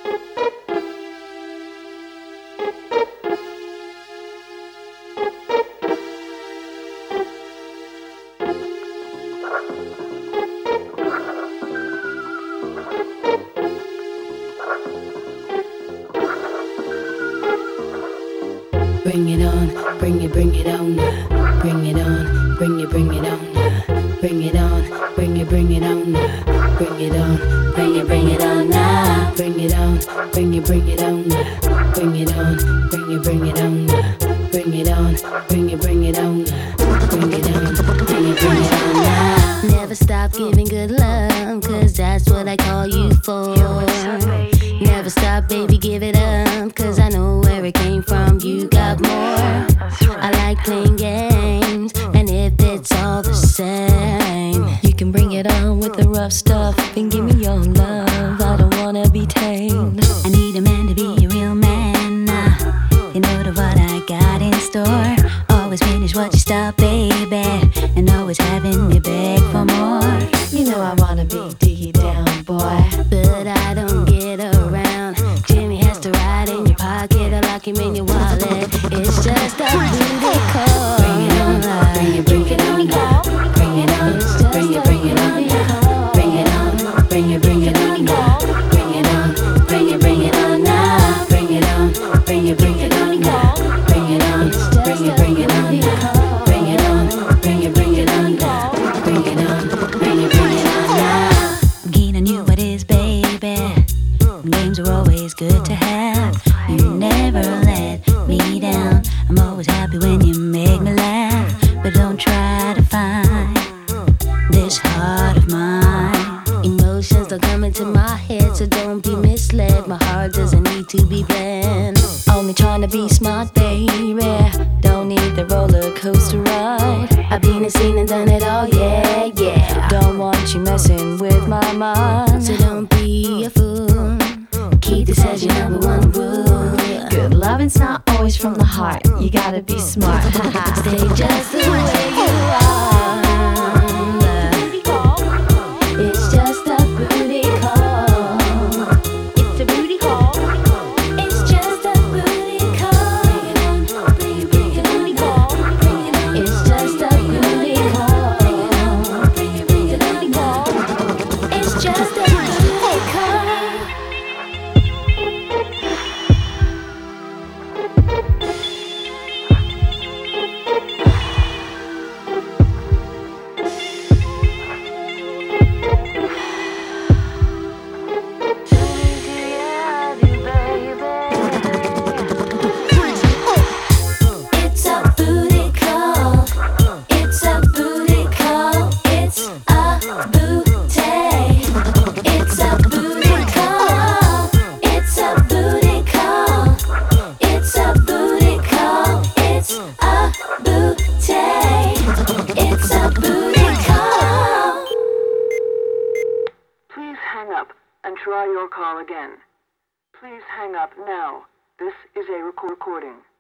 Bring it on, bring it on, bring it on, bring it on, bring it on, bring it on, bring it on, bring it on now. Bring it on, bring it on, bring it on, bring it on, bring it on, bring it on, bring it on, bring it on now. Never stop giving good love, 'cause that's what I call you for. Never stop, baby, give it up, 'cause I know where it came from. You got more. I like playing games, and if it's all the same, you can bring it on with the rough stuff and give me your love. I don't wanna be tamed. I need a man to be a real man. You know what I got in store. Always finish what you start, baby, and always having me beg for more. You know I wanna be diggy down, boy, but I don't get around. Jimmy has to ride in your pocket or lock him in your wallet. It's just a booty call. Bring it on, bring it on, bring it on, bring it on, bring it on, bring it on, bring it on, bring it on now. Bring it on, bring it on now. Bring it on, bring it on now. Bring it on, bring it on now. Bring it on, bring it on now. Bring it on, bring it on now. I'm keen on you, what is, baby? Games are always good to have. You never let me down. I'm always happy when you make me laugh. But don't try to find this heart of mine. Emotions don't come into my head, so don't be misled. My heart doesn't need to be planned. Only trying to be smart, baby. Don't need the roller coaster ride. I've been and seen and done it all, yeah, yeah. Don't want you messing with my mind, so don't be a fool. Keep this as your number one rule. Good loving's not always from the heart. You gotta be smart. Stay just the way you are. It's just a booty call. It's a booty call. It's just a booty call. Bring it on, bring it on, bring it on. It's just a booty call. Bring it on, it's just a booty call. Hang up and try your call again. Please hang up now. This is a recording.